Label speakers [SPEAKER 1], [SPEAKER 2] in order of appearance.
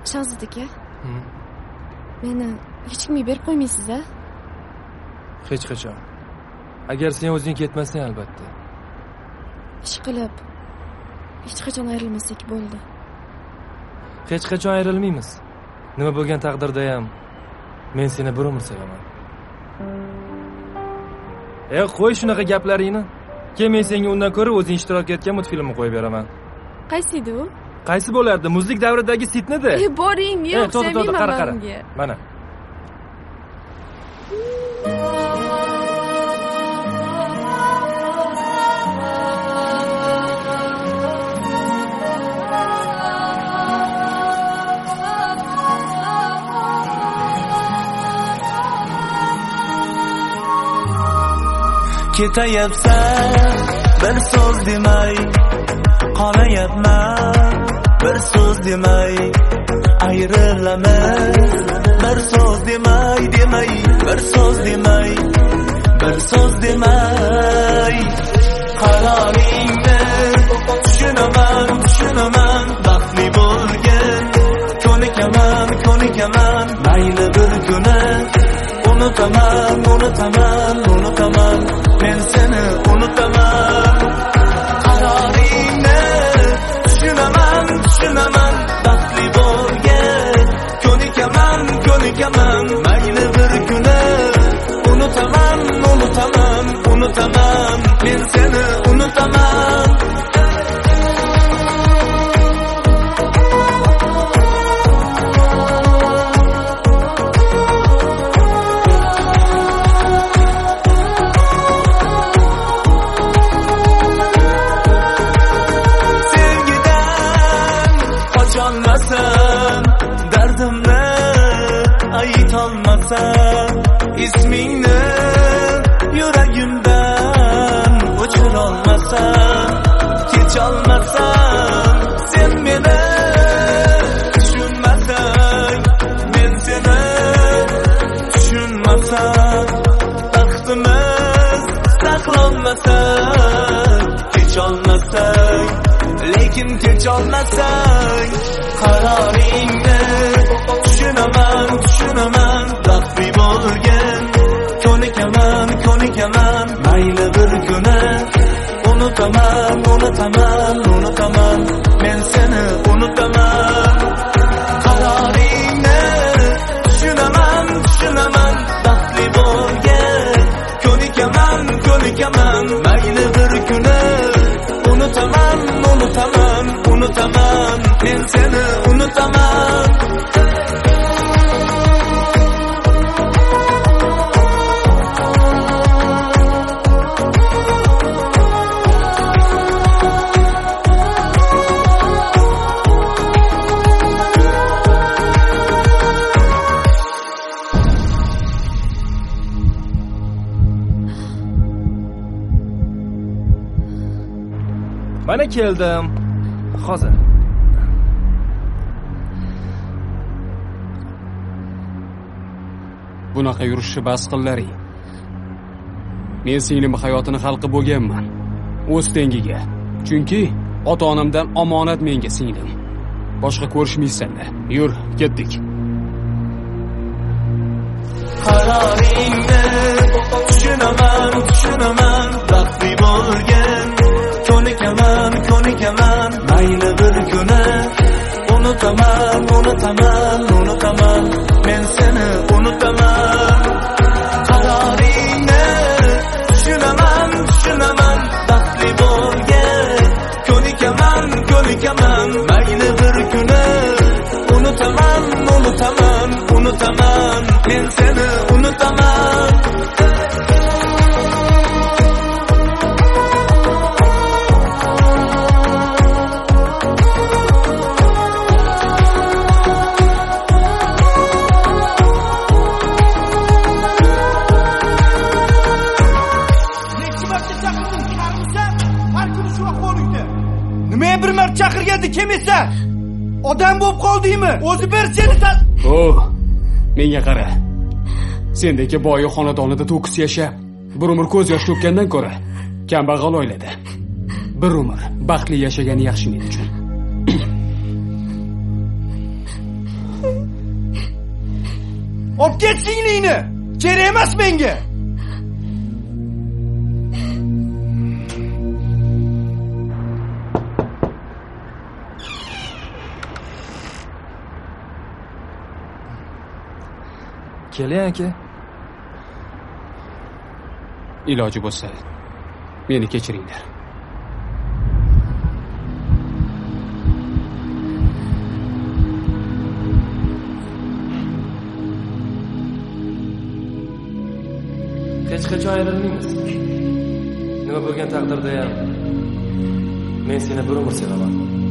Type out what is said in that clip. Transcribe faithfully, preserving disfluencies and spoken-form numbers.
[SPEAKER 1] Shahzod aka, meni hech kimga berib qo'ymaysiz-a?
[SPEAKER 2] Hech qachon. Agar sen o'zing ketmasang, albatta.
[SPEAKER 1] Ish qilib hech qachon ayrilmasak bo'ldi.
[SPEAKER 2] Hech qachon ayrilmaymiz. Nima bo'lgan taqdirda ham men seni bir umr sevaman. Ey, qo'y shunaqa gaplaringni. Keyin men senga undan ko'ra o'zing ishtirok etgan multfilmni qo'yib beraman.
[SPEAKER 1] Qaysi edi u?
[SPEAKER 2] Qaysi bo'lardi? Muzlik davridagi Sitnida.
[SPEAKER 1] E, boring, yo'q, sevmayman
[SPEAKER 2] qara, qara.
[SPEAKER 1] bunga.
[SPEAKER 2] Mana.
[SPEAKER 3] Ketayapsan bir so'z demay, qolayapman bir so'z demay, ayrilamiz bir so'z demay, demay, bir so'z demay, bir so'z demay. Qaroringni tushunaman, tushunaman, baxtli bo'lgin, ko'nikaman, ko'nikaman, mayli bir kuni unutaman, unutaman, unutaman, men seni unutaman. Qaroringni tushunaman, tushunaman, baxtli bo'lgin, ko'nikaman, ko'nikaman, mayli bir kuni unutaman, unutaman, unutaman, men seni unutaman. Dardimni aytolmasam, ismingni yuragimdan o'chirolmasam, kecholmasam, sen meni tushunmasang, men seni tushunmasam, baxtimiz saqlanmasang, kecholmasang, lekin kecholmasang. Qaroringni tushunaman, tushunaman, baxtli bo'lgin, ko'nikaman, ko'nikaman, mayli bir kuni unutaman, unutaman, unutaman, men seni unutaman. Qaroringni tushunaman, tushunaman, baxtli bo'lgin, ko'nikaman, ko'nikaman, mayli bir kuni unutaman, unutaman, unutaman, men seni unutaman.
[SPEAKER 2] Mana keldim. Hozir.
[SPEAKER 4] Bunaqa yurishni bas qillaring. Men singlim hayotini xalqi bo'lganman. O'z tengiga. Chunki ota-onamdan omonat menga singlim. Boshqa ko'rishmaysan-da. Yur, ketdik.
[SPEAKER 3] Qaroringni tushunaman, tushunaman, baxtli bo'lgin, ko'nikaman, ko'nikaman, mayli bir kuni unutaman, unutaman, unutaman, men seni unutaman. Qaroringni tushunaman, tushunaman, baxtli bo'lgin, ko'nikaman, ko'nikaman, mayli bir kuni unutaman, unutaman, unutaman, men seni unutaman.
[SPEAKER 5] Bir marta chaqirganda kelmasa, odam bo'lib qoldingmi? O'zi bir seni ta...
[SPEAKER 4] Oh, menga qara. Sendagi boyi xonadonida to'kis yashab, bir umr ko'z yosh to'kkandan ko'ra, kambag'al oilada bir umr baxtli yashagan yaxshi men uchun.
[SPEAKER 5] Olib ket singlingni. Kerak emas menga.
[SPEAKER 2] Keling aka.
[SPEAKER 4] Iloji bo'lsa, meni kechiringlar.
[SPEAKER 2] Hech qachon ayrilmaymiz. Nima bo'lgan taqdirda ham men seni bir umr sevaman.